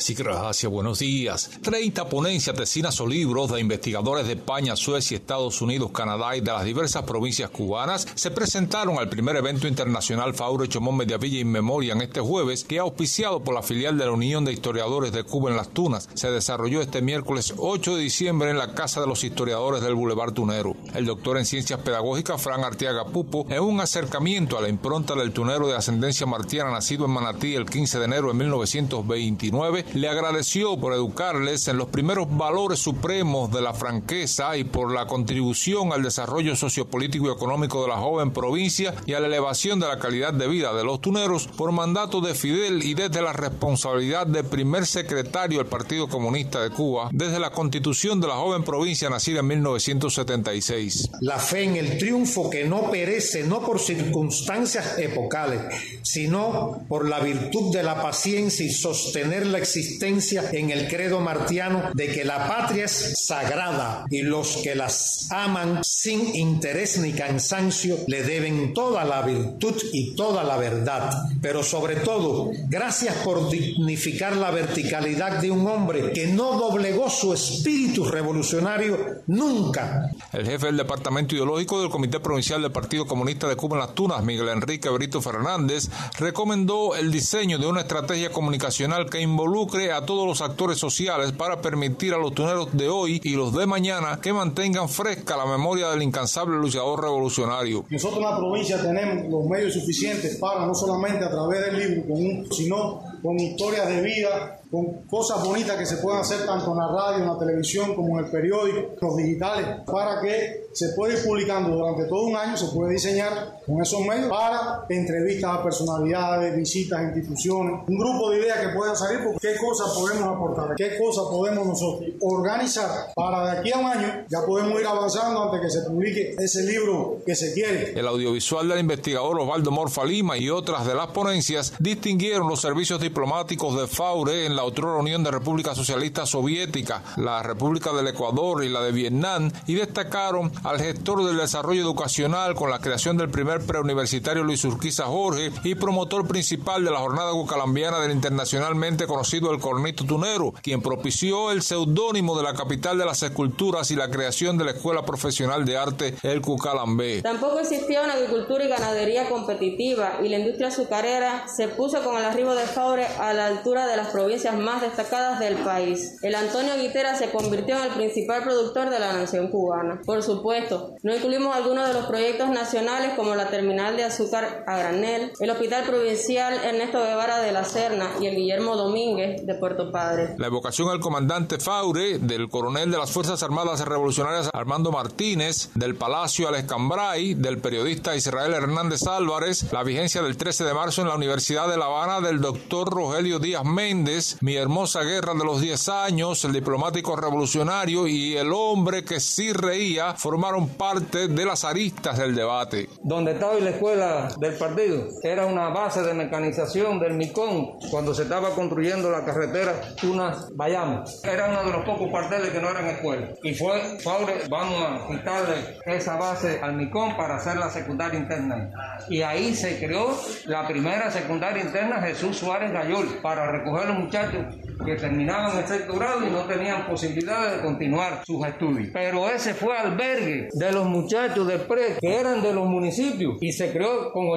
Sí, gracias, buenos días. 30 ponencias, decenas o libros de investigadores de España, Suecia, Estados Unidos, Canadá y de las diversas provincias cubanas se presentaron al primer evento internacional Faure Chomón Mediavilla in Memoriam este jueves, que auspiciado por la filial de la Unión de Historiadores de Cuba en Las Tunas, se desarrolló este miércoles 8 de diciembre en la Casa de los Historiadores del Boulevard Tunero. El doctor en Ciencias Pedagógicas, Fran Arteaga Pupo, en un acercamiento a la impronta del tunero de ascendencia martiana nacido en Manatí el 15 de enero de 1929, le agradeció por educarles en los primeros valores supremos de la franqueza y por la contribución al desarrollo sociopolítico y económico de la joven provincia y a la elevación de la calidad de vida de los tuneros por mandato de Fidel y desde la responsabilidad de primer secretario del Partido Comunista de Cuba desde la constitución de la joven provincia nacida en 1976. La fe en el triunfo que no perece, no por circunstancias epocales, sino por la virtud de la paciencia y sostener la existencia en el credo martiano de que la patria es sagrada y los que las aman sin interés ni cansancio le deben toda la virtud y toda la verdad. Pero sobre todo, gracias por dignificar la verticalidad de un hombre que no doblegó su espíritu revolucionario nunca. El jefe del Departamento Ideológico del Comité Provincial del Partido Comunista de Cuba en Las Tunas, Miguel Enrique Brito Fernández, recomendó el diseño de una estrategia comunicacional que involucre a todos los actores sociales para permitir a los tuneros de hoy y los de mañana que mantengan fresca la memoria del incansable luchador revolucionario. Nosotros en la provincia tenemos los medios suficientes para no solamente a través del libro, sino con historias de vida, con cosas bonitas que se puedan hacer tanto en la radio, en la televisión, como en el periódico, los digitales, para que se pueda ir publicando durante todo un año, se puede diseñar con esos medios para entrevistas a personalidades, visitas a instituciones, un grupo de ideas que puedan salir, porque qué cosas podemos aportar, qué cosas podemos nosotros organizar para de aquí a un año ya podemos ir avanzando antes que se publique ese libro que se quiere. El audiovisual del investigador Osvaldo Morfa Lima y otras de las ponencias distinguieron los servicios diplomáticos de Faure en la otrora Unión de Repúblicas Socialistas Soviéticas, la República del Ecuador y la de Vietnam, y destacaron al gestor del desarrollo educacional con la creación del primer preuniversitario Luis Urquiza Jorge y promotor principal de la jornada gucalambiana del internacionalmente conocido El Cornito Tunero, quien propició el seudónimo de la capital de las esculturas y la creación de la Escuela Profesional de Arte El Cucalambé. Tampoco existía una agricultura y ganadería competitiva y la industria azucarera se puso con el arribo de Faure a la altura de las provincias más destacadas del país. El Antonio Guitera se convirtió en el principal productor de la nación cubana. Por supuesto, no incluimos algunos de los proyectos nacionales como la terminal de azúcar a granel, el Hospital Provincial Ernesto Guevara de la Serna y el Guillermo Domínguez de Puerto Padre. La evocación al comandante Faure, del coronel de las Fuerzas Armadas Revolucionarias Armando Martínez, del Palacio Alex Cambray, del periodista Israel Hernández Álvarez, la vigencia del 13 de marzo en la Universidad de La Habana del doctor Rogelio Díaz Méndez, Mi hermosa guerra de los 10 años, el diplomático revolucionario y el hombre que sí reía formaron parte de las aristas del debate. Donde estaba la escuela del partido, que era una base de mecanización del Micón, cuando se estaba construyendo la carretera Tunas-Bayamo. Era uno de los pocos cuarteles que no eran escuela. Y fue Faure, vamos a quitarle esa base al Micón para hacer la secundaria interna. Y ahí se creó la primera secundaria interna Jesús Suárez Gayol, para recoger los muchachos que terminaban el sexto grado y no tenían posibilidades de continuar sus estudios. Pero ese fue albergue de los muchachos de PRE, que eran de los municipios, y se creó con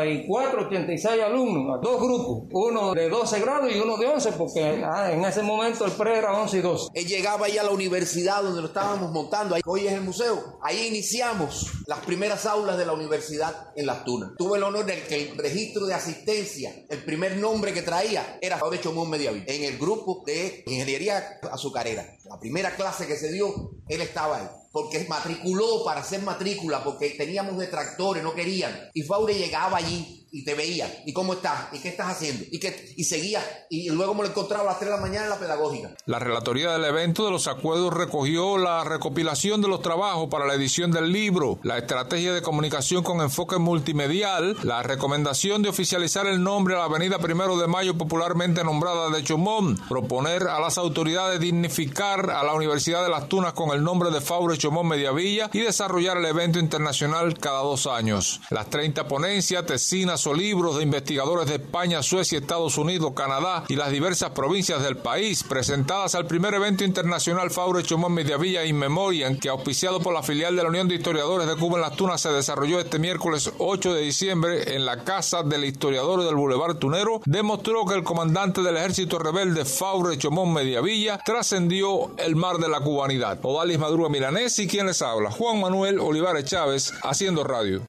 84, 86 alumnos, dos grupos, uno de 12 grados y uno de 11, porque en ese momento el PRE era 11 y 12. Él llegaba ahí a la universidad donde lo estábamos montando, ahí, hoy es el museo, ahí iniciamos las primeras aulas de la universidad en Las Tunas. Tuve el honor de que el registro de asistencia, el primer nombre que traía era Faure Chomón Mediavilla, en el grupo de ingeniería azucarera. La primera clase que se dio, él estaba ahí, porque matriculó para hacer matrícula, porque teníamos detractores, no querían, y Faure llegaba allí y te veía, ¿y cómo estás? ¿Y qué estás haciendo? Y seguía, y luego me lo encontraba a las 3 de la mañana en la pedagógica. La relatoría del evento de los acuerdos recogió la recopilación de los trabajos para la edición del libro, la estrategia de comunicación con enfoque multimedial, la recomendación de oficializar el nombre a la avenida 1 de Mayo popularmente nombrada de Chomón, proponer a las autoridades dignificar a la Universidad de Las Tunas con el nombre de Faure Chomón Mediavilla y desarrollar el evento internacional cada 2 años. Las 30 ponencias, tesinas o libros de investigadores de España, Suecia, Estados Unidos, Canadá y las diversas provincias del país, presentadas al primer evento internacional Faure Chomón Mediavilla In Memoriam, que auspiciado por la filial de la Unión de Historiadores de Cuba en Las Tunas se desarrolló este miércoles 8 de diciembre en la Casa del Historiador del Boulevard Tunero, demostró que el comandante del ejército rebelde Faure Chomón Mediavilla trascendió el mar de la cubanidad. Odalis Madruga Milanés y quien les habla, Juan Manuel Olivares Chávez, haciendo radio.